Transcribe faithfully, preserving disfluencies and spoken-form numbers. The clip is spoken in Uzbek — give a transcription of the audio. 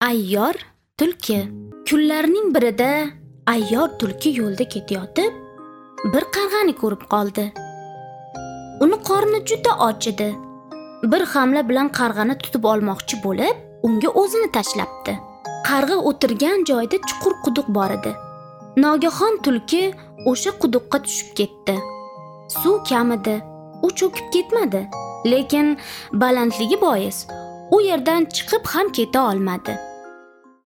Ayyor tulki. Kunlarning birida ayyor tulki yo'lda ketayotib bir qarg'ani ko'rib qoldi. Uni qorni juda och edi. Bir hamla bilan qarg'ani tutib olmoqchi bo'lib, unga o'zini tashlabdi. Qarg'a o'tirgan joyda chuqur quduq bor edi. Nogahon tulki o'sha quduqqa tushib ketdi. Suv kam edi. U cho'kib ketmadi, lekin balandligi bois u yerdan chiqib ham keta olmadi.